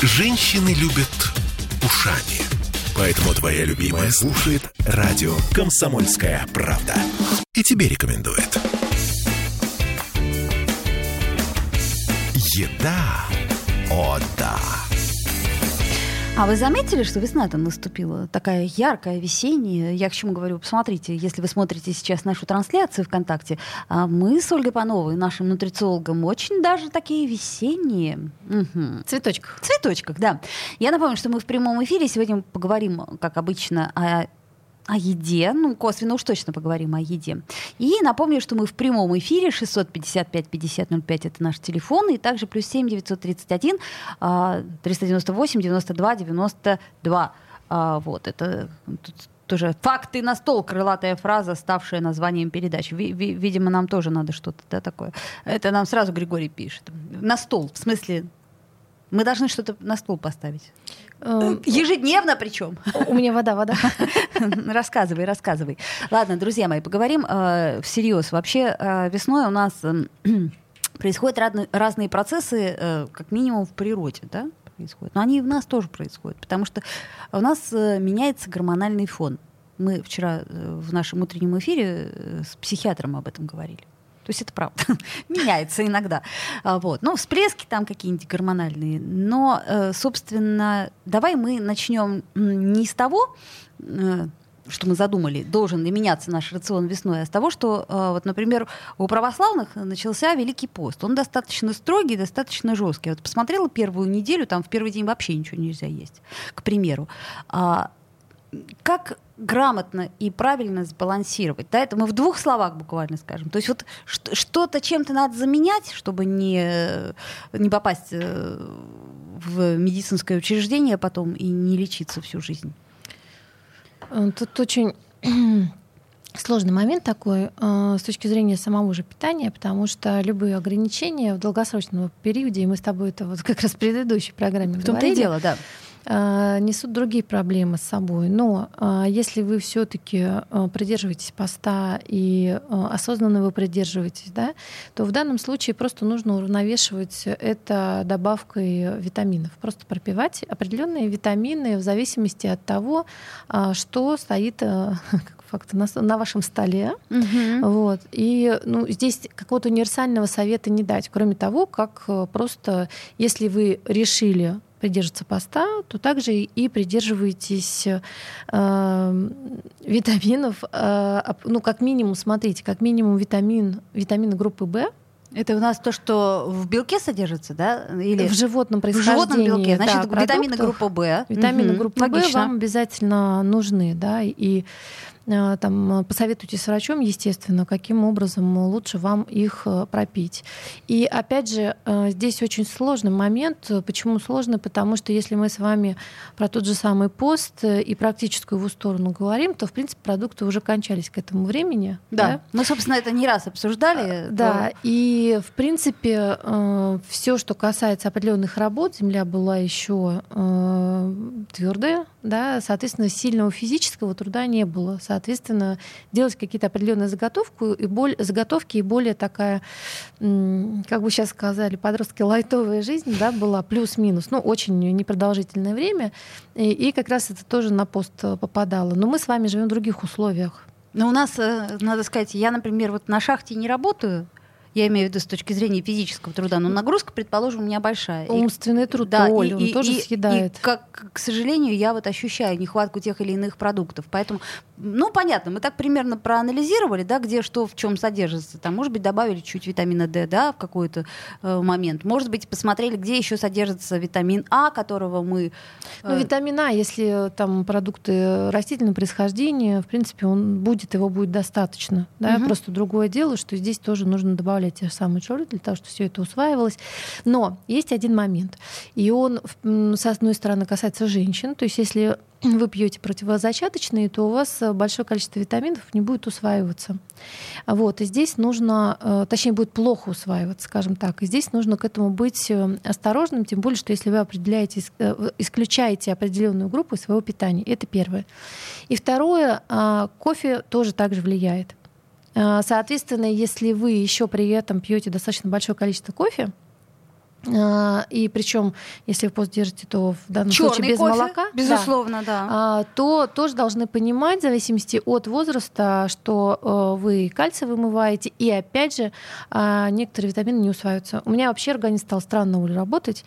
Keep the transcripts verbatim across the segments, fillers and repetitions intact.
Женщины любят ушами. Поэтому твоя любимая слушает радио «Комсомольская правда». И тебе рекомендует. Еда. О, да. А вы заметили, что весна-то наступила? Такая яркая, весенняя. Я к чему говорю? Посмотрите, если вы смотрите сейчас нашу трансляцию ВКонтакте, мы с Ольгой Пановой, нашим нутрициологом, очень даже такие весенние. Угу. Цветочках. Цветочках, да. Я напомню, что мы в прямом эфире. Сегодня поговорим, как обычно, о о еде, ну, косвенно уж точно поговорим о еде. И напомню, что мы в прямом эфире, шестьсот пятьдесят пять пятьдесят ноль пять, это наш телефон, и также плюс семь девятьсот тридцать один триста девяносто восемь девяносто два девяносто два. Вот, это тут тоже факты на стол, крылатая фраза, ставшая названием передачи. Видимо, нам тоже надо что-то, да, такое. Это нам сразу Григорий пишет. На стол, в смысле, мы должны что-то на стол поставить. Ежедневно причем. У меня вода, вода. Рассказывай, рассказывай. Ладно, друзья мои, поговорим э, всерьез. Вообще э, весной у нас э, происходят разные, разные процессы, э, как минимум в природе, да, происходят. Но они и в нас тоже происходят, потому что у нас э, меняется гормональный фон. Мы вчера э, в нашем утреннем эфире э, с психиатром об этом говорили. То есть это правда. Меняется иногда. Вот. Ну, всплески там какие-нибудь гормональные. Но, собственно, давай мы начнем не с того, что мы задумали, должен ли меняться наш рацион весной, а с того, что, вот, например, у православных начался Великий пост. Он достаточно строгий, достаточно жесткий. Вот посмотрела первую неделю, там в первый день вообще ничего нельзя есть, к примеру. Как грамотно и правильно сбалансировать? Да, это мы в двух словах буквально скажем. То есть вот что-то чем-то надо заменять, чтобы не, не попасть в медицинское учреждение потом и не лечиться всю жизнь. Тут очень сложный момент такой с точки зрения самого же питания, потому что любые ограничения в долгосрочном периоде, и мы с тобой это вот как раз в предыдущей программе в том-то говорили, и дело, да, несут другие проблемы с собой. Но если вы все-таки придерживаетесь поста и осознанно его придерживаетесь, да, то в данном случае просто нужно уравновешивать это добавкой витаминов. Просто пропивать определенные витамины в зависимости от того, что стоит как факт на, на вашем столе. Угу. Вот. И ну, здесь какого-то универсального совета не дать, кроме того, как просто, если вы решили придерживаться поста, то также и придерживаетесь э, витаминов. Э, ну, как минимум, смотрите, как минимум витамин, витамины группы В. Это у нас то, что в белке содержится, да? Или в животном происхождении. В животном белке. Значит, да, витамины группы В. Витамины угу. группы В вам обязательно нужны, да, и там, посоветуйтесь с врачом, естественно, каким образом лучше вам их пропить. И опять же, здесь очень сложный момент. Почему сложный? Потому что если мы с вами про тот же самый пост и практическую его сторону говорим, то, в принципе, продукты уже кончались к этому времени. Да, да? Мы, собственно, это не раз обсуждали. Да, то... и, в принципе, все, что касается определенных работ, земля была еще твердая, да, соответственно, сильного физического труда не было. Соответственно, делать какие-то определенные заготовки и, более, заготовки и более такая, как бы сейчас сказали, подростки, лайтовая жизнь, да, была плюс-минус, ну, очень непродолжительное время, и, и как раз это тоже на пост попадало. Но мы с вами живем в других условиях. Но у нас, надо сказать, я, например, вот на шахте не работаю, я имею в виду с точки зрения физического труда, но нагрузка, предположим, у меня большая. Умственный труд, да, Оля, и, он и, тоже и, съедает. И, как, к сожалению, я вот ощущаю нехватку тех или иных продуктов. Поэтому, ну, понятно, мы так примерно проанализировали, да, где что в чем содержится. Там, может быть, добавили чуть витамина D, да, в какой-то э, момент. Может быть, посмотрели, где еще содержится витамин А, которого мы... Э... Ну, витамин А, если там продукты растительного происхождения, в принципе, он будет, его будет достаточно. Да? Угу. Просто другое дело, что здесь тоже нужно добавлять те же самые жиры для того, чтобы все это усваивалось. Но есть один момент. И он, с одной стороны, касается женщин. То есть если вы пьете противозачаточные, то у вас большое количество витаминов не будет усваиваться. Вот. И здесь нужно, точнее, будет плохо усваиваться, скажем так. И здесь нужно к этому быть осторожным, тем более, что если вы определяете, исключаете определенную группу своего питания. Это первое. И второе, кофе тоже так же влияет. Соответственно, если вы еще при этом пьете достаточно большое количество кофе, и причем, если вы пост держите, то в данном Чёрный случае без кофе, молока, безусловно, да, да. то тоже должны понимать, в зависимости от возраста, что вы кальций вымываете, и опять же, некоторые витамины не усваиваются. У меня вообще организм стал странно, Оля, работать.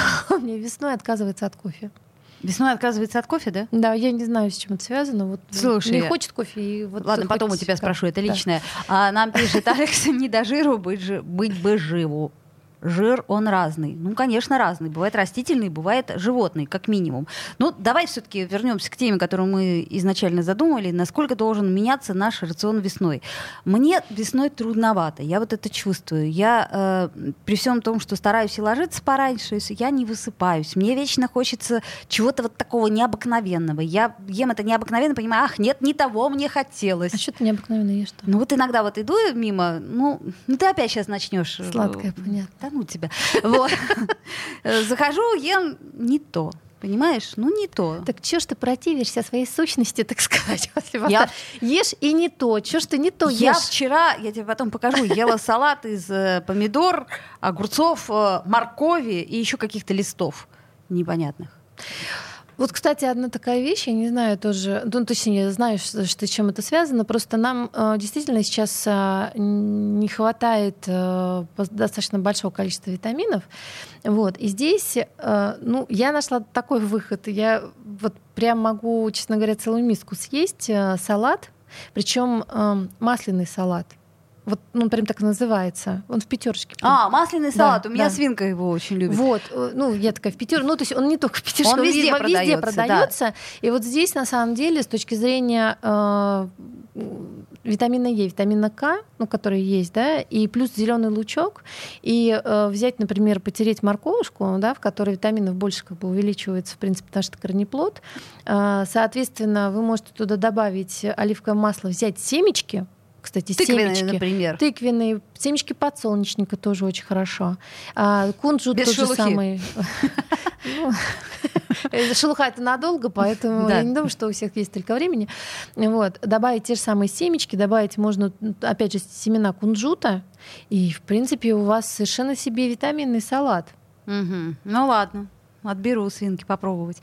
У меня весной отказывается от кофе. Весной отказывается от кофе, да? Да, я не знаю, с чем это связано. Вот Слушай, не хочет кофе. И вот ладно, потом у тебя как... спрошу, это да. личное. А нам пишет Алекс, не до жиру, быть, жи... быть бы живу. Жир, он разный. Ну, конечно, разный. Бывает растительный, бывает животный, как минимум. Ну, давай все-таки вернемся к теме, которую мы изначально задумали. Насколько должен меняться наш рацион весной? Мне весной трудновато. Я вот это чувствую. Я э, при всем том, что стараюсь и ложиться пораньше, я не высыпаюсь. Мне вечно хочется чего-то вот такого необыкновенного. Я ем это необыкновенно, понимаю, ах, нет, не того мне хотелось. А что ты необыкновенно ешь-то? Ну, вот иногда вот иду мимо, ну, ну ты опять сейчас начнешь. Сладкое, понятно. Да ну тебя. Вот. Захожу, ем не то. Понимаешь? Ну, не то. Так чё ж ты противишься своей сущности, так сказать? Я... Ешь и не то. Чё ж ты не то ешь? Я вчера, я тебе потом покажу, ела салат из э, помидор, огурцов, э, моркови и еще каких-то листов непонятных. Вот, кстати, одна такая вещь, я не знаю тоже, ну, точнее, я знаю, что, что чем это связано, просто нам э, действительно сейчас э, не хватает э, достаточно большого количества витаминов, вот, и здесь, э, ну, я нашла такой выход, я вот прям могу, честно говоря, целую миску съесть э, салат, причем э, масляный салат. Вот, ну, прям так называется. Он в пятерочке. А, масляный салат. Да, У меня да. свинка его очень любит. Вот. Ну, я такая в пятерке. Ну, то есть он не только в пятерке, он везде, он продается, везде продается. Да. И вот здесь, на самом деле, с точки зрения э, витамина Е, витамина К, ну, который есть, да, и плюс зеленый лучок, и э, взять, например, потереть морковушку, да, в которой витаминов больше как бы увеличивается, в принципе, потому что это корнеплод. Э, соответственно, вы можете туда добавить оливковое масло, взять семечки, кстати, тыквенные, семечки, например. Тыквенные, семечки подсолнечника тоже очень хорошо. А, кунжут без тот шелухи. же самый. Шелуха это надолго, поэтому я не думаю, что у всех есть столько времени. Вот. Добавить те же самые семечки, добавить можно, опять же, семена кунжута, и, в принципе, у вас совершенно себе витаминный салат. Ну ладно. Отберу у свинки попробовать.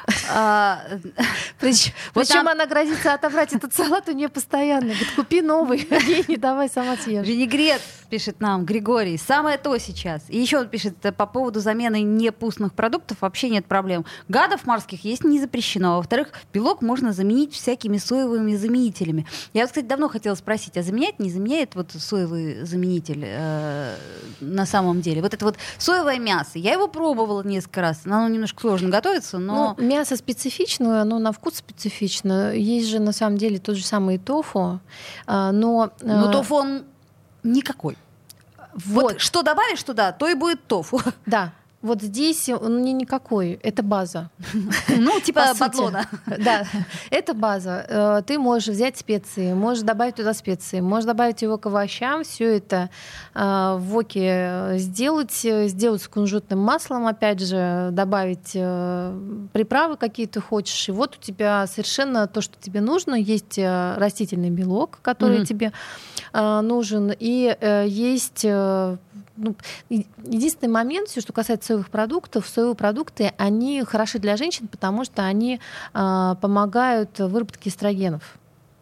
Причем она грозится отобрать этот салат у нее постоянно. Говорит, купи новый, ей не давай, сама съешь. Винегрет, пишет нам Григорий, самое то сейчас. И еще он пишет, по поводу замены непустных продуктов вообще нет проблем. Гадов морских есть не запрещено. Во-вторых, белок можно заменить всякими соевыми заменителями. Я вот, кстати, давно хотела спросить, а заменяет, не заменяет вот соевый заменитель э, на самом деле? Вот это вот соевое мясо. Я его пробовала несколько раз. Оно немножко сложно готовится, но... Ну, мясо специфичное, оно на вкус специфично. Есть же, на самом деле, тот же самый тофу, но... Но тофу он никакой. Вот. вот что добавишь туда, то и будет тофу. Да. Вот здесь он не никакой, это база. Ну, типа батлона. Да, это база. Ты можешь взять специи, можешь добавить туда специи, можешь добавить его к овощам, все это в воке сделать, сделать с кунжутным маслом, опять же, добавить приправы, какие ты хочешь. И вот у тебя совершенно то, что тебе нужно. Есть растительный белок, который mm-hmm. тебе нужен, и есть... Ну, единственный момент, все, что касается соевых продуктов, соевые продукты, они хороши для женщин, потому что они э, помогают выработке эстрогенов.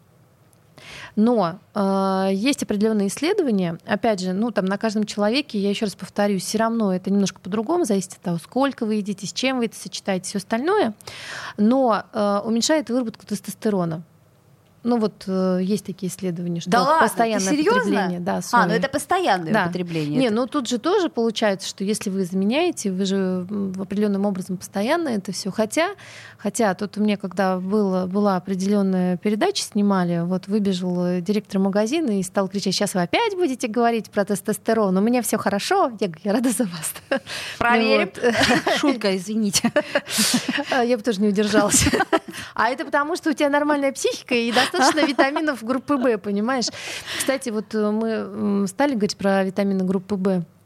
Но э, есть определенные исследования, опять же, ну, там, на каждом человеке, я еще раз повторюсь, все равно это немножко по-другому, зависит от того, сколько вы едите, с чем вы это сочетаете, все остальное, но э, уменьшает выработку тестостерона. Ну вот э, есть такие исследования, что да постоянное потребление. Да, а, ну это постоянное да. употребление. Не, ну тут же тоже получается, что если вы заменяете, вы же определенным образом постоянно это все. Хотя, хотя тут у меня, когда было, была определенная передача, снимали, вот выбежал директор магазина и стал кричать: сейчас вы опять будете говорить про тестостерон, у меня все хорошо. Я говорю, я рада за вас. Проверим. Шутка, извините. Я бы тоже не удержалась. А это потому, что у тебя нормальная психика и достаточно витаминов группы В, понимаешь? Кстати, вот мы стали говорить про витамины группы В.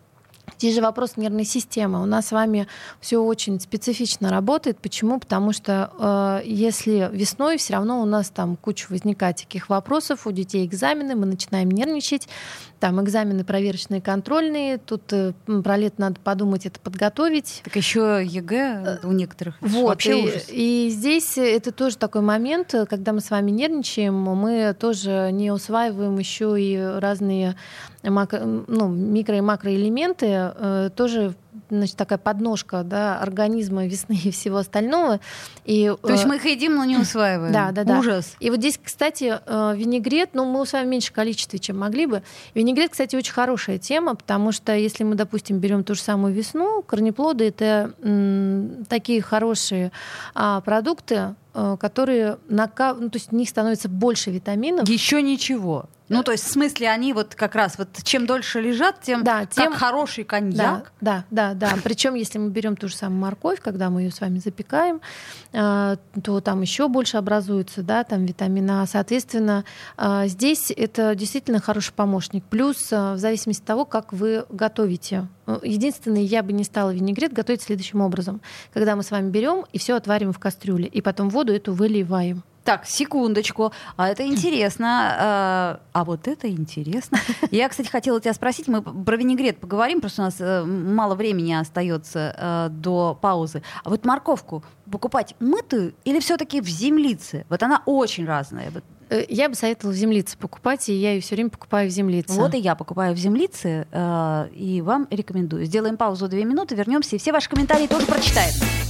Здесь же вопрос нервной системы. У нас с вами все очень специфично работает. Почему? Потому что э, если весной, все равно у нас там куча возникает таких вопросов, у детей экзамены, мы начинаем нервничать, там экзамены проверочные, контрольные, тут э, про лето надо подумать, это подготовить. Так еще ЕГЭ у некоторых. Вот, вообще и, ужас. И здесь это тоже такой момент, когда мы с вами нервничаем, мы тоже не усваиваем еще и разные макро, ну, микро- и макроэлементы, э, тоже, значит, такая подножка, да, организма, весны и всего остального. И, То есть мы их едим, но не усваиваем. Да, да, да. Ужас. И вот здесь, кстати, винегрет, ну, мы усваиваем в меньшем количестве, чем могли бы. Винегрет, кстати, очень хорошая тема, потому что если мы, допустим, берем ту же самую весну, корнеплоды — это м, такие хорошие а, продукты, которые накап... ну, то есть в них становится больше витаминов. Еще ничего. Ну, то есть, в смысле, они вот как раз, вот чем дольше лежат, тем, да, тем... как хороший коньяк. Да, да, да, да. Причем, если мы берем ту же самую морковь, когда мы ее с вами запекаем, то там еще больше образуется, да, там витамина А. Соответственно, здесь это действительно хороший помощник. Плюс, в зависимости от того, как вы готовите. Единственное, я бы не стала винегрет готовить следующим образом. Когда мы с вами берем и все отвариваем в кастрюле, и потом воду эту выливаем. Так, секундочку. А это интересно. А, а вот это интересно. Я, кстати, хотела тебя спросить. Мы про винегрет поговорим, просто у нас мало времени остается до паузы. А вот морковку покупать мытую или все-таки в землице? Вот она очень разная. Я бы советовала в землице покупать, и я ее все время покупаю в землице. Вот и я покупаю в землице, и вам рекомендую. Сделаем паузу две минуты, вернемся, и все ваши комментарии тоже прочитаем.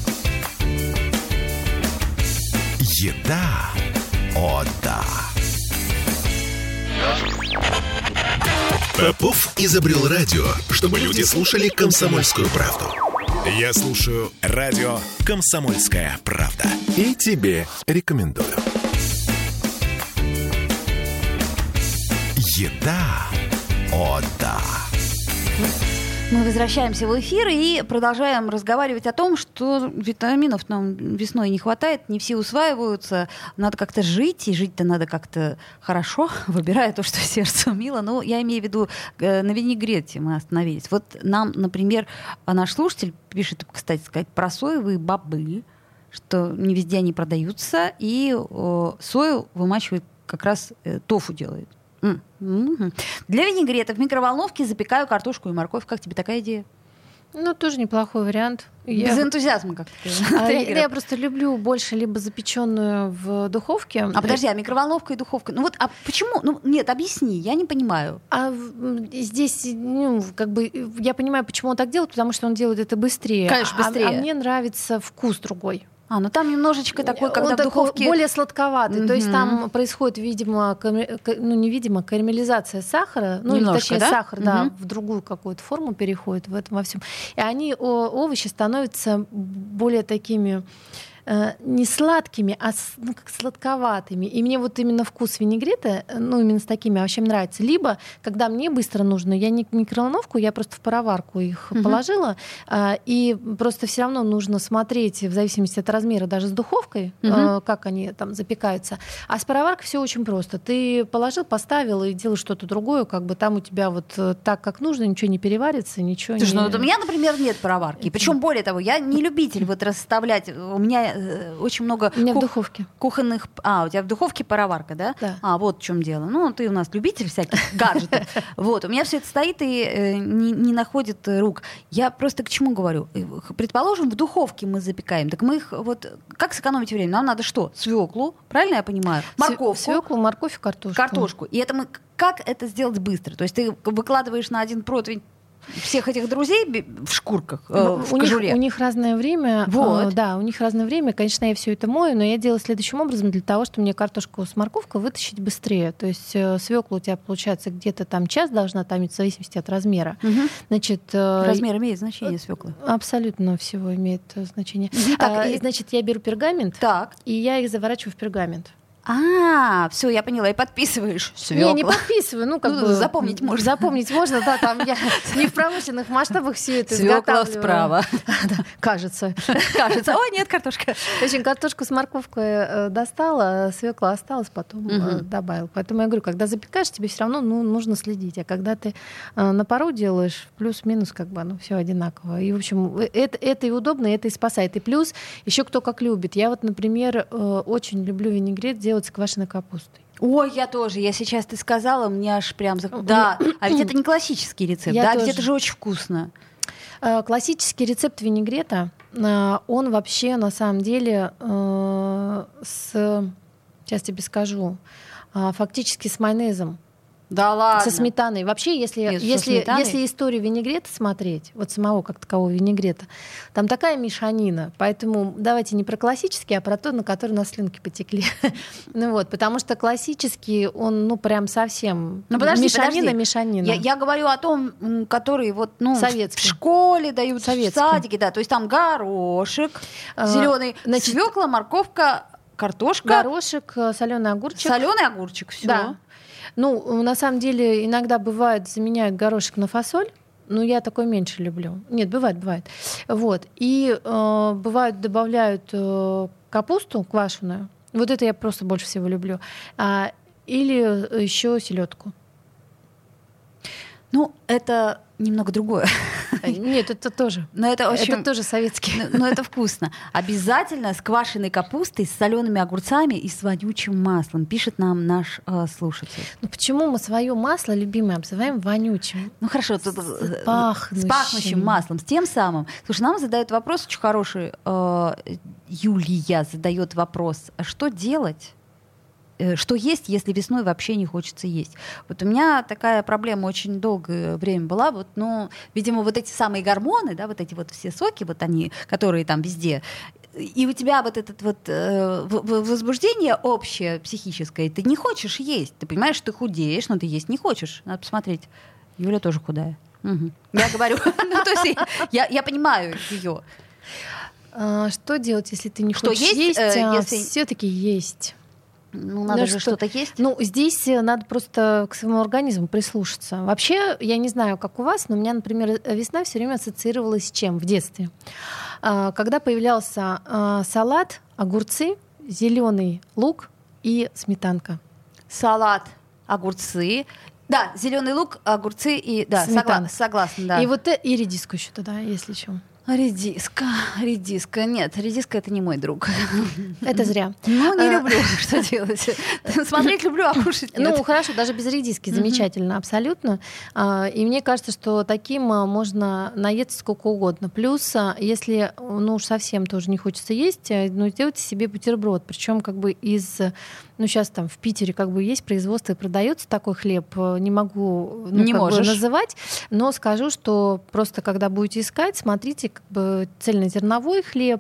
Еда. О, да. Попов изобрел радио, чтобы люди слушали «Комсомольскую правду». Я слушаю радио «Комсомольская правда». И тебе рекомендую. Еда. О, да. Мы возвращаемся в эфир и продолжаем разговаривать о том, что витаминов нам весной не хватает, не все усваиваются, надо как-то жить, и жить-то надо как-то хорошо, выбирая то, что сердцу мило. Но я имею в виду, на винегрете мы остановились. Вот нам, например, наш слушатель пишет, кстати сказать, про соевые бобы, что не везде они продаются, и о, сою вымачивает, как раз э, тофу делает. Mm-hmm. Для винегрета в микроволновке запекаю картошку и морковь. Как тебе такая идея? Ну, тоже неплохой вариант. Без я... энтузиазма как-то. А, я просто люблю больше либо запеченную в духовке. А подожди, а микроволновка и духовка? Ну вот, а почему? Ну нет, объясни, я не понимаю. А здесь, ну, как бы, я понимаю, почему он так делает, потому что он делает это быстрее. Конечно, быстрее. А, а мне нравится вкус другой. А, ну там немножечко такой, когда он в духовке... более сладковатый. Mm-hmm. То есть там происходит, видимо, кар... ну не видимо, карамелизация сахара, ну немножко, или точнее да? сахар, mm-hmm. да, в другую какую-то форму переходит в этом во всем. И они, овощи, становятся более такими... не сладкими, а ну, как сладковатыми. И мне вот именно вкус винегрета, ну, именно с такими овощами нравится. Либо, когда мне быстро нужно, я не микроволновку, я просто в пароварку их uh-huh. положила, а, и просто все равно нужно смотреть, в зависимости от размера, даже с духовкой, uh-huh. а, как они там запекаются. А с пароваркой все очень просто. Ты положил, поставил и делаешь что-то другое, как бы там у тебя вот так, как нужно, ничего не переварится, ничего Слушай, не... ну вот у меня, например, нет пароварки. Причем более того, я не любитель вот расставлять. У меня очень много у меня кух... в духовке. кухонных... А, у тебя в духовке пароварка, да? Да. А, вот в чем дело. Ну, ты у нас любитель всяких гаджетов. Вот, у меня все это стоит и э, не, не находит рук. Я просто к чему говорю? Предположим, в духовке мы запекаем. Так мы их вот... Как сэкономить время? Нам надо что? Свеклу, правильно я понимаю? Морковку. Свеклу, морковь и картошку. Картошку. И это мы... Как это сделать быстро? То есть ты выкладываешь на один противень всех этих друзей в шкурках, э, в у кожуре. Них, у них разное время. Вот. Э, да, у них разное время. Конечно, я все это мою, но я делаю следующим образом для того, чтобы мне картошку с морковкой вытащить быстрее. То есть э, свекла у тебя, получается, где-то там час должна томить, в зависимости от размера. Угу. Значит, э, размер имеет значение свеклы? Абсолютно всего имеет значение. Так, а, и... Значит, я беру пергамент, так. и я их заворачиваю в пергамент. А, все, я поняла, и подписываешь. Свекла. Не, не подписываю, ну как ну, бы запомнить можно. Запомнить можно, да, там я не в промышленных масштабах все это изготавливаю. Свекла справа. Кажется. Кажется. Ой, нет, картошка. В общем, картошку с морковкой достала, свекла осталась, потом добавила. Поэтому я говорю, когда запекаешь, тебе все равно ну, нужно следить. А когда ты на пару делаешь, плюс-минус, как бы оно все одинаково. И, в общем, это, это и удобно, и это и спасает. И плюс еще кто как любит. Я вот, например, очень люблю винегрет делать с квашеной капустой. Ой, я тоже. Я сейчас ты сказала, мне аж прям... Да, а ведь это не классический рецепт, я да? Тоже. Ведь это же очень вкусно. Классический рецепт винегрета, он вообще на самом деле с... Сейчас тебе скажу. Фактически с майонезом. Да ладно. Со сметаной. Вообще, если, Нет, если, если историю винегрета смотреть, вот самого как такового винегрета, там такая мешанина. Поэтому давайте не про классический, а про то, на который на слюнки потекли. Ну вот, потому что классический, он ну прям совсем ну, подожди, мешанина, подожди. мешанина. Я, я говорю о том, который вот ну, советский. В школе дают, советский. В садике, да. То есть там горошек, а, зеленый, значит, свекла, морковка, картошка. Горошек, соленый огурчик. Соленый огурчик, все. Да. Ну, на самом деле, иногда бывает, заменяют горошек на фасоль, но я такое меньше люблю. Нет, бывает, бывает. Вот. И э, бывает, добавляют э, капусту квашеную. Вот это я просто больше всего люблю. А, или еще селедку. Ну, это немного другое. Нет, это тоже. Но это, общем, это тоже советский. Но, но это вкусно. Обязательно с квашеной капустой, с солеными огурцами и с вонючим маслом, пишет нам наш э, слушатель. Ну почему мы свое масло любимое обзываем вонючим? Ну хорошо, с, с, пахнущим. с пахнущим маслом, с тем самым. Слушай, нам задает вопрос очень хороший. Э, Юлия задает вопрос: а что делать? Что есть, если весной вообще не хочется есть? Вот у меня такая проблема очень долгое время была. Вот, ну, видимо, вот эти самые гормоны, да, вот эти вот все соки, вот они, которые там везде, и у тебя вот это вот э, возбуждение общее психическое, ты не хочешь есть. Ты понимаешь, что ты худеешь, но ты есть не хочешь. Надо посмотреть. Юля тоже худая. Угу. Я говорю, ну, то есть я понимаю ее. Что делать, если ты не хочешь есть, а все-таки есть? Ну, надо ну, же что, что-то есть. Ну, здесь надо просто к своему организму прислушаться. Вообще, я не знаю, как у вас, но у меня, например, весна все время ассоциировалась с чем в детстве? Когда появлялся салат, огурцы, зеленый лук и сметанка. Салат, огурцы. Да, зеленый лук, огурцы и да, согла- согласна, да. И вот и редиску еще туда, если что. Редиска, редиска. Нет, редиска — это не мой друг. Это зря. Ну, не люблю, что делать. Смотреть люблю, а кушать нет. Ну, хорошо, даже без редиски замечательно, абсолютно. И мне кажется, что таким можно наесться сколько угодно. Плюс, если, ну, уж совсем тоже не хочется есть, ну, сделайте себе бутерброд. Причем как бы из... Ну, сейчас там в Питере как бы есть производство и продается такой хлеб. Не могу ну, не как можешь. бы называть, но скажу, что просто когда будете искать, смотрите как бы цельнозерновой хлеб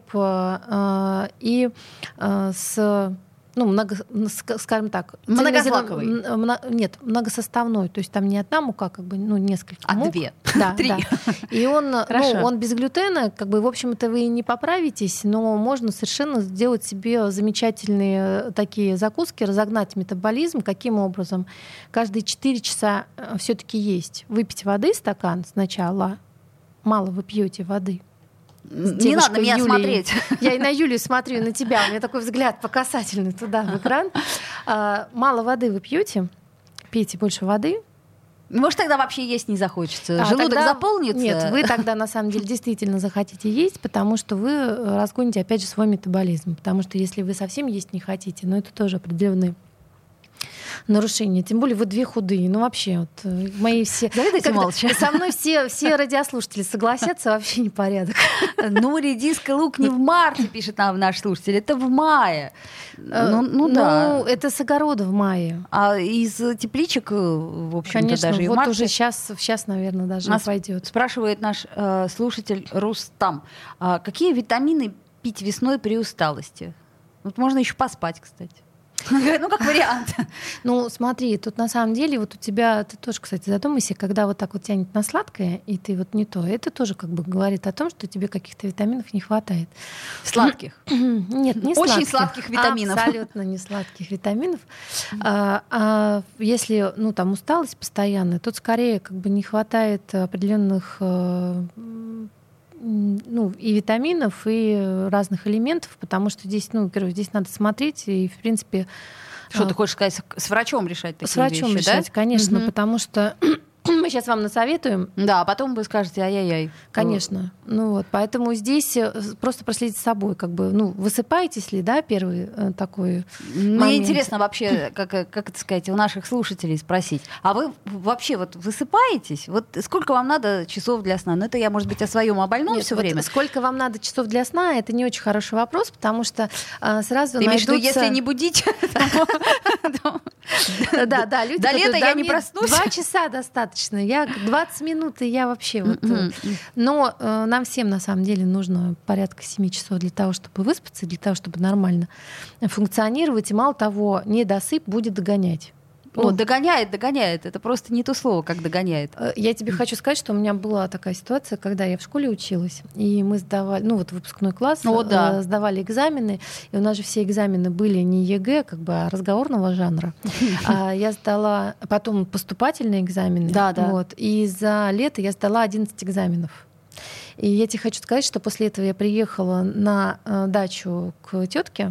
э, и э, с... Ну, много, скажем так, многозлаковый. Мно, нет, многосоставной. То есть там не одна мука, как бы, ну, несколько а мук. две. Да, Три. Да. И он, ну, он без глютена, как бы, в общем-то, вы не поправитесь, но можно совершенно сделать себе замечательные такие закуски, разогнать метаболизм. Каким образом? Каждые четыре часа все-таки есть. Выпить воды стакан сначала. Мало вы пьете воды. Не надо на меня Юлей. Смотреть. Я и на Юлю смотрю, и на тебя. У меня такой взгляд по касательной туда, в экран. А, мало воды вы пьете, пейте больше воды. Может, тогда вообще есть не захочется? А, Желудок тогда... заполнится? Нет, вы тогда на самом деле действительно захотите есть, потому что вы разгоните опять же свой метаболизм. Потому что если вы совсем есть не хотите, ну это тоже определенные нарушения. Тем более вы две худые. Ну вообще, вот мои все... Завидуйте молча. Со мной все, все радиослушатели согласятся, вообще непорядок. Ну, редиска, лук не в марте, пишет нам наш слушатель, это в мае. Ну, ну да. Ну, это с огорода в мае. А из тепличек, в общем-то, конечно, даже и в вот марте... уже сейчас, сейчас, наверное, даже Нас пойдет. Спрашивает наш э, слушатель Рустам, а какие витамины пить весной при усталости? Вот можно еще поспать, кстати. Ну, как вариант. Ну, смотри, тут на самом деле вот у тебя, ты тоже, кстати, задумайся, когда вот так вот тянет на сладкое, и ты вот не то, это тоже как бы говорит о том, что тебе каких-то витаминов не хватает. Сладких? Нет, не сладких. Очень сладких витаминов. Абсолютно не сладких витаминов. А, а если, ну, там усталость постоянная, тут скорее как бы не хватает определенных ну, и витаминов, и разных элементов, потому что здесь, ну, во-первых, здесь надо смотреть, и, в принципе... Что а, ты хочешь сказать, с врачом решать такие вещи? С врачом вещи, решать, да? конечно, угу. потому что мы сейчас вам насоветуем. Да, а потом вы скажете ай-яй-яй. Конечно. Ну вот, поэтому здесь просто проследите за собой, как бы, ну, высыпаетесь ли, да, первый э, такой Мне момент. интересно вообще, как, как это сказать, у наших слушателей спросить. А вы вообще вот высыпаетесь? Вот сколько вам надо часов для сна? Ну, это я, может быть, о своем, о больном все вот время. Сколько вам надо часов для сна, это не очень хороший вопрос, потому что э, сразу Ты найдутся... имеешь в виду, если не будить? Да, да, люди, до лета я не проснусь. Два часа достаточно. Я двадцать минут, и я вообще вот... Но э, нам всем, на самом деле, нужно порядка семи часов для того, чтобы выспаться, для того, чтобы нормально функционировать. И мало того, недосып будет догонять. О, догоняет, догоняет. Это просто не то слово, как догоняет. Я тебе хочу сказать, что у меня была такая ситуация, когда я в школе училась, и мы сдавали, ну вот выпускной класс, О, да. сдавали экзамены, и у нас же все экзамены были не ЕГЭ, как бы, а разговорного жанра. А я сдала потом поступательные экзамены, да, да. Вот, и за лето я сдала одиннадцать экзаменов. И я тебе хочу сказать, что после этого я приехала на дачу к тетке,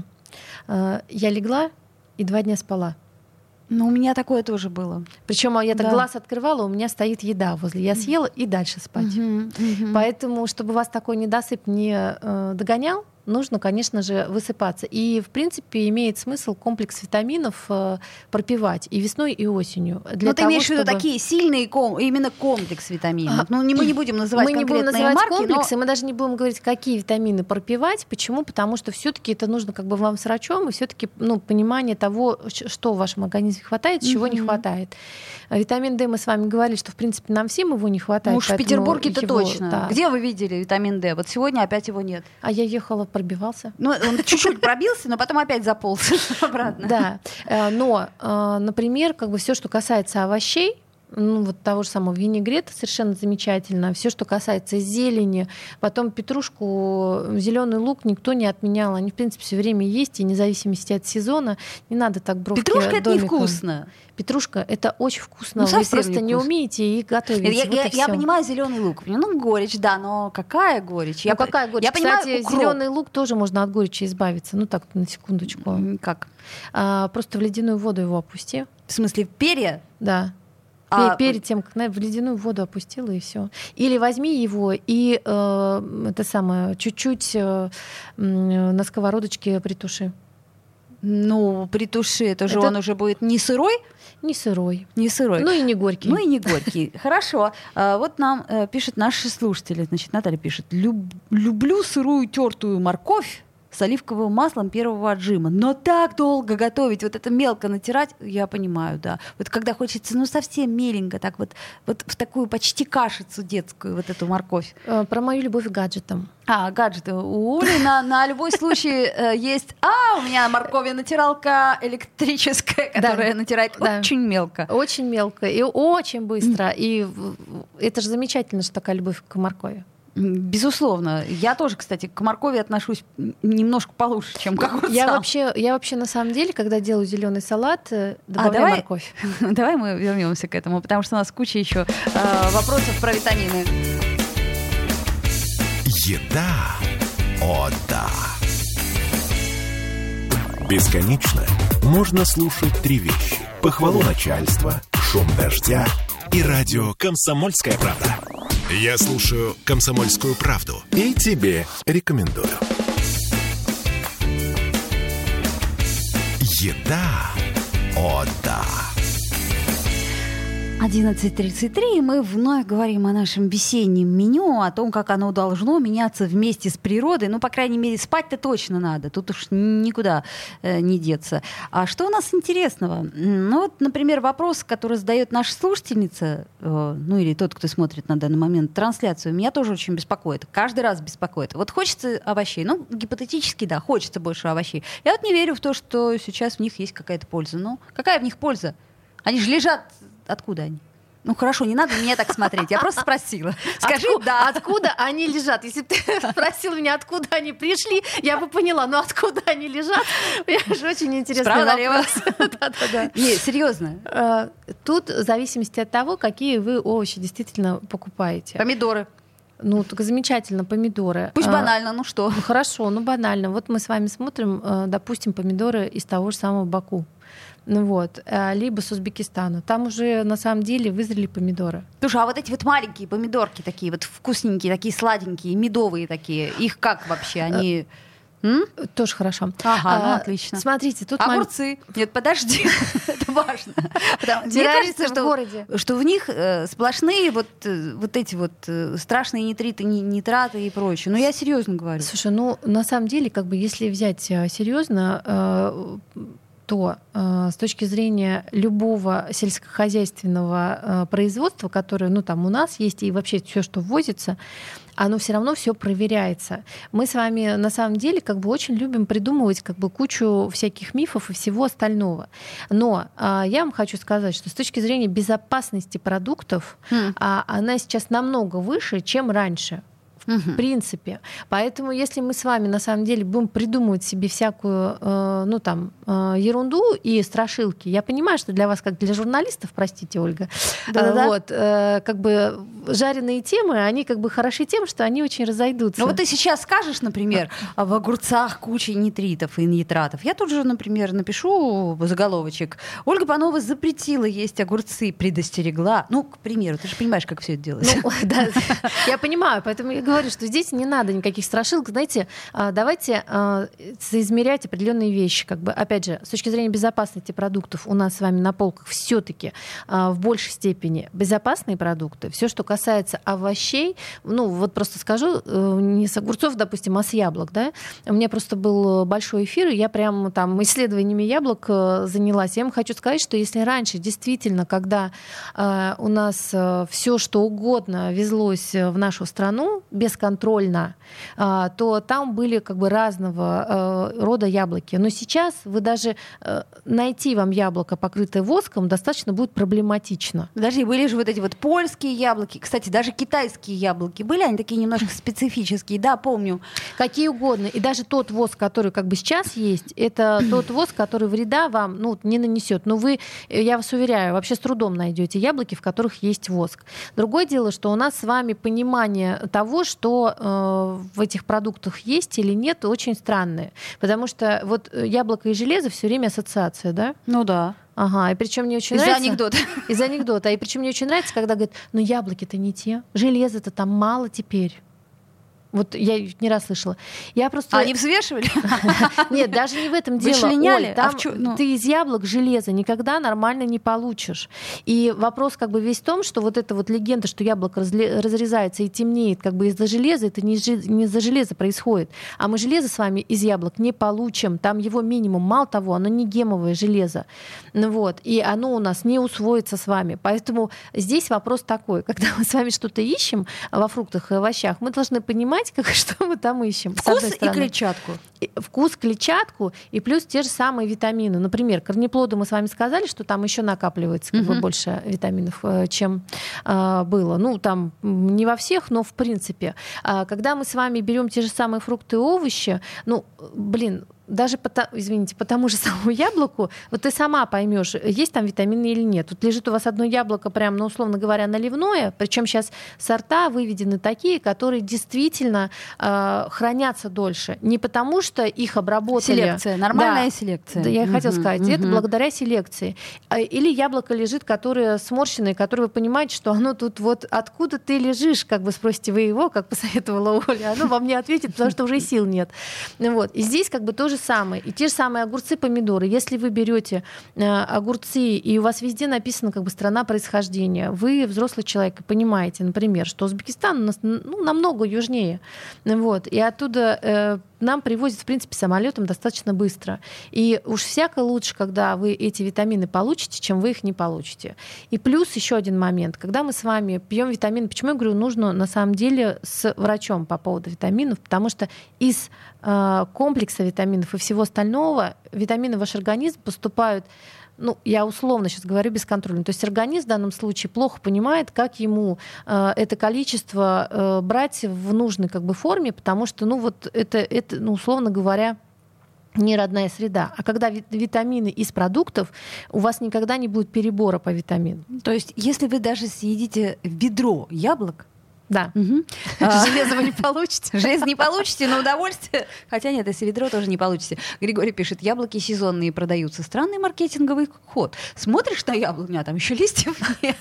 я легла и два дня спала. Ну, у меня такое тоже было. Причем я так да. глаз открывала, у меня стоит еда возле. Я съела и дальше спать. Uh-huh, uh-huh. Поэтому, чтобы вас такой недосып не э, догонял, нужно, конечно же, высыпаться. И, в принципе, имеет смысл комплекс витаминов э, пропивать и весной, и осенью. Для Но ты того, имеешь в виду чтобы... такие сильные, ком... именно комплекс витаминов. А, ну, не, мы не будем называть мы не будем конкретные называть марки, комплексы, но... мы даже не будем говорить, какие витамины пропивать. Почему? Потому что все-таки это нужно как бы вам с врачом, и все-таки ну, понимание того, что в вашем организме хватает, чего mm-hmm. не хватает. Витамин D мы с вами говорили, что, в принципе, нам всем его не хватает. Ну уж в Петербурге-то его... точно. Да. Где вы видели витамин D? Вот сегодня опять его нет. А я ехала, пробивался. Ну, он чуть-чуть пробился, но потом опять заполз обратно. Да. Но, например, как бы все, что касается овощей, ну, вот того же самого винегрета совершенно замечательно. Все, что касается зелени, потом петрушку, зеленый лук никто не отменял. Они, в принципе, все время есть, и вне зависимости от сезона. Не надо так бровки Петрушка домиком. Это невкусно. Петрушка это очень вкусно. Ну, вы просто не, не умеете их готовить. Я, вот я, я понимаю зеленый лук. Ну, горечь, да, но какая горечь? Ну, я, какая горечь? Я Кстати, понимаю, зеленый лук тоже можно от горечи избавиться. Ну так, на секундочку. Как? А, просто в ледяную воду его опусти. В смысле, перья? Да. А... Перед тем, как в ледяную воду опустила, и все. Или возьми его и э, это самое, чуть-чуть э, на сковородочке притуши. Ну, притуши, это же это... он уже будет не сырой? Не сырой. Не сырой. Ну и не горький. Ну и не горький. Хорошо. Вот нам пишут наши слушатели. Значит, Наталья пишет. Люблю сырую тертую морковь с оливковым маслом первого отжима. Но так долго готовить, вот это мелко натирать, я понимаю, да. Вот когда хочется, ну, совсем меленько, так вот, вот в такую почти кашицу детскую, вот эту морковь. Про мою любовь к гаджетам. А, гаджеты. У Оли на, на любой случай э, есть... А, у меня моркови-натиралка электрическая, которая да. натирает да. очень мелко. Очень мелко и очень быстро. И это же замечательно, что такая любовь к моркови. Безусловно. Я тоже, кстати, к моркови отношусь немножко получше, чем к огурцам. Я вообще, я вообще на самом деле, когда делаю зеленый салат, добавляю а, давай, морковь. Давай мы вернемся к этому, потому что у нас куча еще э, вопросов про витамины. Еда. О, да. Бесконечно можно слушать три вещи. Похвалу начальства, шум дождя и радио «Комсомольская правда». Я слушаю «Комсомольскую правду» и тебе рекомендую. Еда. О, да. одиннадцать тридцать три, и мы вновь говорим о нашем весеннем меню, о том, как оно должно меняться вместе с природой. Ну, по крайней мере, спать-то точно надо, тут уж никуда э, не деться. А что у нас интересного? Ну, вот, например, вопрос, который задает наша слушательница, э, ну, или тот, кто смотрит на данный момент трансляцию, меня тоже очень беспокоит. Каждый раз беспокоит. Вот хочется овощей, ну, гипотетически, да, хочется больше овощей. Я вот не верю в то, что сейчас в них есть какая-то польза. Ну, какая в них польза? Они же лежат... Откуда они? Ну хорошо, не надо меня так смотреть. Я просто спросила. Скажи, Отку- да. Откуда они лежат? Если бы ты спросил меня, откуда они пришли, я бы поняла. Но откуда они лежат? Я же очень интересный Справа налево. вопрос. Не, серьезно. Тут в зависимости от того, какие вы овощи действительно покупаете. Помидоры. Ну, так замечательно, помидоры. Пусть А, банально, ну что? Ну, хорошо, ну банально. Вот мы с вами смотрим, э, допустим, помидоры из того же самого Баку. Ну вот, э, либо с Узбекистана. Там уже на самом деле вызрели помидоры. Слушай, а вот эти вот маленькие помидорки такие вот вкусненькие, такие сладенькие, медовые такие, их как вообще? Они... М? Тоже хорошо. Ага, ну А, отлично. Смотрите, тут... Огурцы. Нет, подожди, это важно. Мне Террористы кажется, в что, городе. что в них э, сплошные вот, э, вот эти вот э, страшные нитриты, ни- нитраты и прочее. Ну, я серьезно говорю. Слушай, ну на самом деле, как бы если взять серьезно, э, то э, с точки зрения любого сельскохозяйственного э, производства, которое, ну там у нас есть и вообще все, что ввозится, оно все равно все проверяется. Мы с вами на самом деле как бы очень любим придумывать как бы кучу всяких мифов и всего остального. Но э, я вам хочу сказать, что с точки зрения безопасности продуктов, Хм. а, она сейчас намного выше, чем раньше. В принципе. Поэтому, если мы с вами на самом деле будем придумывать себе всякую э, ну, там, э, ерунду и страшилки, я понимаю, что для вас, как для журналистов, простите, Ольга, Да-да-да. э, вот, э, как бы жареные темы, они как бы хороши тем, что они очень разойдутся. Ну вот ты сейчас скажешь, например, в огурцах куча нитритов и нитратов. Я тут же, например, напишу заголовочек. Ольга Панова запретила есть огурцы, предостерегла. Ну, к примеру, ты же понимаешь, как все это делается. Ну, да, я понимаю, поэтому я говорю, что здесь не надо никаких страшилок. Знаете, а, давайте а, соизмерять определенные вещи. Как бы, опять же, с точки зрения безопасности продуктов у нас с вами на полках все-таки в большей степени безопасные продукты. Все, что касается овощей, ну вот просто скажу, не с огурцов, допустим, а с яблок, да. У меня просто был большой эфир, и я прям там исследованиями яблок занялась. Я вам хочу сказать, что если раньше действительно, когда э, у нас э, все, что угодно везлось в нашу страну бесконтрольно, э, то там были как бы разного э, рода яблоки. Но сейчас вы даже э, найти вам яблоко, покрытое воском, достаточно будет проблематично. Подожди, были же вот эти вот польские яблоки. Кстати, даже китайские яблоки были, они такие немножко специфические. Да, помню. Какие угодно. И даже тот воск, который как бы сейчас есть, это тот воск, который вреда вам ну, не нанесет. Но вы, я вас уверяю, вообще с трудом найдете яблоки, в которых есть воск. Другое дело, что у нас с вами понимание того, что э, в этих продуктах есть или нет, очень странное. Потому что вот яблоко и железо все время ассоциация, да? Ну да. Ага, и причем мне очень Из-за нравится... анекдота. Из-за анекдота. И причем мне очень нравится, когда говорят, ну яблоки-то не те, железа-то там мало теперь. Вот я не раз слышала. Я просто... А они взвешивали? Нет, даже не в этом Вы дело. линяли? Оль, там А в чё- ну. ты из яблок железа никогда нормально не получишь. И вопрос как бы весь в том, что вот эта вот легенда, что яблоко разле- разрезается и темнеет как бы из-за железа, это не, жи- не из-за железа происходит. А мы железо с вами из яблок не получим. Там его минимум. Мало того, оно не гемовое железо. Ну вот. И оно у нас не усвоится с вами. Поэтому здесь вопрос такой. Когда мы с вами что-то ищем во фруктах и овощах, мы должны понимать, как, что мы там ищем. с Вкус одной и стороны. клетчатку. И вкус, клетчатку и плюс те же самые витамины. Например, корнеплоды мы с вами сказали, что там еще накапливается как бы Мгм. больше витаминов, э, чем э, было. Ну, там м, не во всех, но в принципе. А когда мы с вами берем те же самые фрукты и овощи, ну, блин, даже по, та- извините, по тому же самому яблоку, вот ты сама поймешь, есть там витамины или нет. Тут лежит у вас одно яблоко, прям, ну, условно говоря, наливное, причем сейчас сорта выведены такие, которые действительно э, хранятся дольше. Не потому, что их обработали. Селекция, нормальная Да. селекция. Да, я хотела Мгм, сказать, это мгм. благодаря селекции. А, или яблоко лежит, которое сморщенное, которое вы понимаете, что оно тут вот откуда ты лежишь, как бы спросите вы его, как посоветовала Оля, оно вам не ответит, потому что уже сил нет. Вот. И здесь как бы то же же самое. И те же самые огурцы, помидоры. Если вы берете э, огурцы, и у вас везде написано как бы страна происхождения, вы взрослый человек и понимаете, например, что Узбекистан у нас, ну, намного южнее. Вот, и оттуда э, нам привозят, в принципе, самолетом достаточно быстро. И уж всяко лучше, когда вы эти витамины получите, чем вы их не получите. И плюс еще один момент. Когда мы с вами пьем витамины, почему я говорю, нужно на самом деле с врачом по поводу витаминов, потому что из э, комплекса витаминов и всего остального витамины в ваш организм поступают, ну, я условно сейчас говорю, бесконтрольно. То есть организм в данном случае плохо понимает, как ему э, это количество э, брать в нужной как бы форме, потому что, ну, вот это, это ну, условно говоря, не родная среда. А когда витамины из продуктов, у вас никогда не будет перебора по витаминам. То есть если вы даже съедите ведро яблок, да. Угу. Железо вы не получите. Железо не получите, но удовольствие. Хотя нет, если ведро тоже не получите. Григорий пишет, яблоки сезонные продаются. Странный маркетинговый ход. Смотришь на яблоко, у меня там еще листьев нет.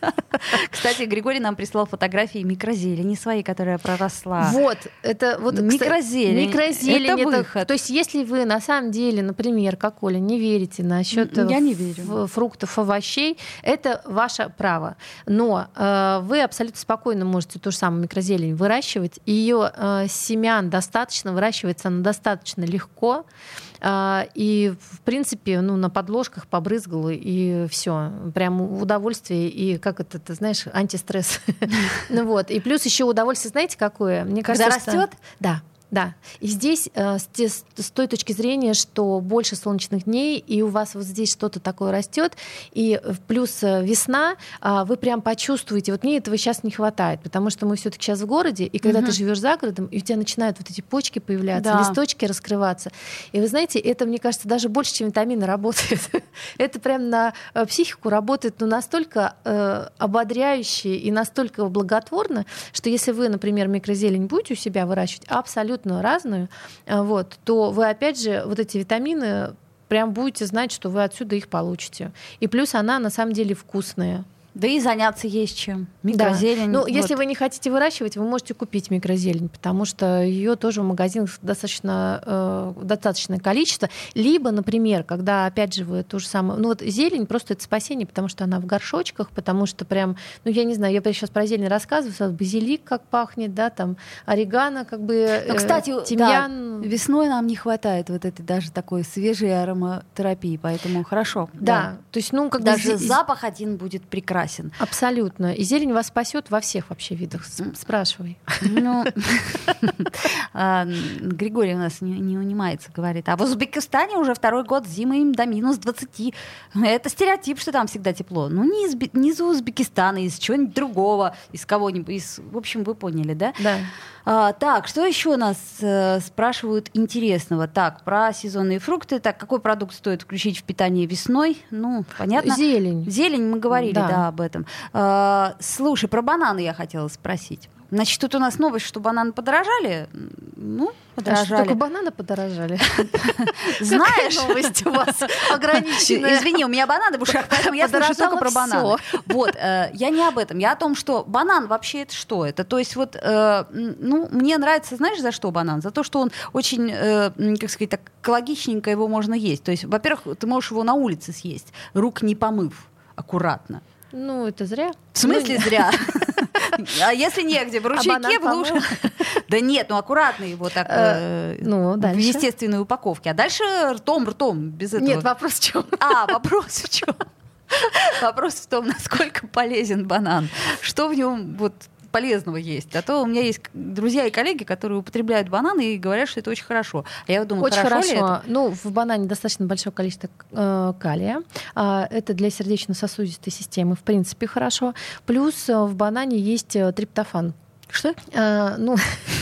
Кстати, Григорий нам прислал фотографии микрозелени своей, которая проросла. Вот, это вот микрозелень. Микрозелень это выход. То есть если вы на самом деле, например, как Оля, не верите насчет Я не верю. фруктов, овощей, это ваше право. Но э, вы абсолютно спокойно можете ту же самую микрозелень выращивать. Ее э, семян достаточно, выращивается она достаточно легко. Э, и, в принципе, ну, на подложках побрызгала, и все. Прям удовольствие, и как это, ты знаешь, антистресс. Ну вот. И плюс еще удовольствие, знаете, какое? Мне кажется, растет? Да. Да, и здесь э, с, с той точки зрения, что больше солнечных дней, и у вас вот здесь что-то такое растет, и плюс весна, э, вы прям почувствуете, вот мне этого сейчас не хватает, потому что мы все-таки сейчас в городе, и когда угу. ты живешь за городом, и у тебя начинают вот эти почки появляться, да. листочки раскрываться. И вы знаете, это, мне кажется, даже больше, чем витамины работает. Это прям на психику работает, ну, настолько э, ободряюще и настолько благотворно, что если вы, например, микрозелень будете у себя выращивать, абсолютно разную, вот, то вы, опять же, вот эти витамины прям будете знать, что вы отсюда их получите. И плюс она на самом деле вкусная. Да и заняться есть чем. Микрозелень. Да. Ну, вот. Если вы не хотите выращивать, вы можете купить микрозелень, потому что ее тоже в магазинах достаточно, э, достаточное количество. Либо, например, когда, опять же, вы то же самое... Ну вот зелень просто это спасение, потому что она в горшочках, потому что прям... Ну я не знаю, я сейчас про зелень рассказываю, сразу базилик как пахнет, да, там орегано, как бы э, ну, кстати, тимьян. Да, весной нам не хватает вот этой даже такой свежей ароматерапии, поэтому хорошо. Да, да. То есть, ну, как даже бы... запах один будет прекрасен. Абсолютно. И зелень вас спасет во всех вообще видах. Спрашивай. Ну, Григорий у нас не, не унимается, говорит. А в Узбекистане уже второй год зимы им до минус двадцати. Это стереотип, что там всегда тепло. Ну, не из, не из Узбекистана, из чего-нибудь другого, из кого-нибудь. Из, в общем, вы поняли, да? Да. А, так, что еще нас э, спрашивают интересного? Так, про сезонные фрукты. Так, какой продукт стоит включить в питание весной? Ну, понятно. Зелень. Зелень, мы говорили, да, да об этом. А, слушай, про бананы я хотела спросить. Значит, тут у нас новость, что бананы подорожали. Ну, подорожали. А что, только бананы подорожали? Знаешь, новость у вас ограниченная. Извини, у меня бананы в ушах, поэтому я слышу только про бананы. Вот, я не об этом. Я о том, что банан вообще это что? Это, то есть вот, ну, мне нравится, знаешь, за что банан? За то, что он очень, как сказать, так экологичненько его можно есть. То есть, во-первых, ты можешь его на улице съесть, рук не помыв, аккуратно. Ну, это зря. В смысле зря? А если негде, в ручейке, в луже? Да нет, ну аккуратно его так в естественной упаковке. А дальше ртом, ртом, без этого. Нет, вопрос в чем? А, вопрос в чем? Вопрос в том, насколько полезен банан. Что в нем вот полезного есть. А то у меня есть друзья и коллеги, которые употребляют бананы и говорят, что это очень хорошо. А я думаю, очень хорошо, хорошо. ли это? Ну, в банане достаточно большое количество э, калия. А, это для сердечно-сосудистой системы, в принципе, хорошо. Плюс в банане есть триптофан. Что? А, ну...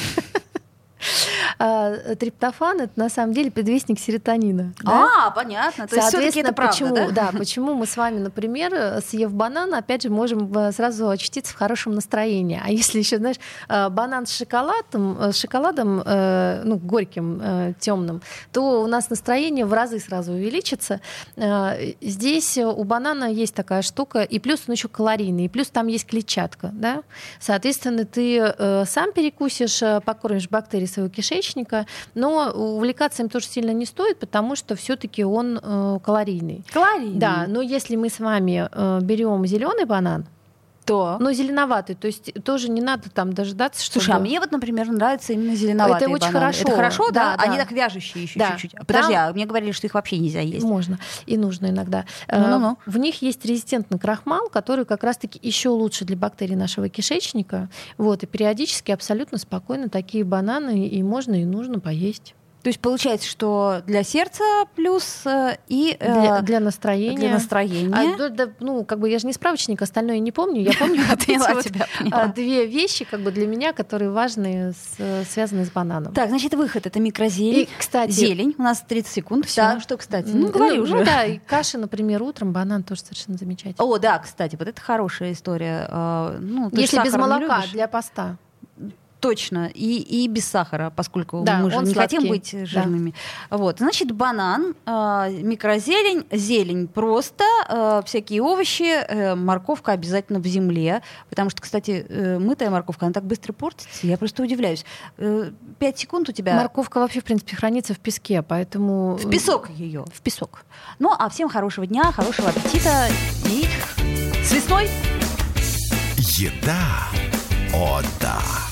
Триптофан — это на самом деле предвестник серотонина. Да? А, понятно. То есть всё-таки это правда, почему, да? Да, почему мы с вами, например, съев банан, опять же, можем сразу очутиться в хорошем настроении. А если еще, знаешь, банан с шоколадом, с шоколадом, ну, горьким, темным, то у нас настроение в разы сразу увеличится. Здесь у банана есть такая штука, и плюс он еще калорийный, и плюс там есть клетчатка, да? Соответственно, ты сам перекусишь, покормишь бактерии своего кишечника, кишечника, но увлекаться им тоже сильно не стоит, потому что все-таки он э, калорийный. Калорийный? Да, но если мы с вами э, берем зеленый банан, то. Но зеленоватый, то есть тоже не надо там дождаться, что. Слушай, а мне вот, например, нравятся именно зеленоватые Это очень бананы. хорошо. Это хорошо, да? Да, да. Они так вяжущие еще да. чуть-чуть. Подожди, там... а мне говорили, что их вообще нельзя есть. Можно и нужно иногда. Ну-ну-ну. В них есть резистентный крахмал, который как раз-таки еще лучше для бактерий нашего кишечника. Вот, и периодически абсолютно спокойно такие бананы и можно, и нужно поесть. То есть получается, что для сердца плюс э, и э, для, для настроения. Для настроения. А, да, да, ну, как бы я же не справочник, остальное не помню. Я помню вот эти вот две вещи, как бы для меня, которые важные, связанные с бананом. Так, значит, выход — это микрозелень. И, кстати, зелень. У нас тридцать секунд. Да, что, кстати? Ну, ну говори ну, уже. Ну да, и каша, например, утром, банан тоже совершенно замечательно. О, да, кстати, вот это хорошая история. Ну, если без молока, для поста. Точно, и, и без сахара, поскольку да, мы же не сладкий. хотим быть жирными. Да. Вот. Значит, банан, э, микрозелень, зелень просто, э, всякие овощи, э, морковка обязательно в земле, потому что, кстати, э, мытая морковка, она так быстро портится, я просто удивляюсь. Э, пять секунд у тебя... Морковка вообще, в принципе, хранится в песке, поэтому... В песок ее. В песок. Ну, а всем хорошего дня, хорошего аппетита и с весной! Еда. О, да.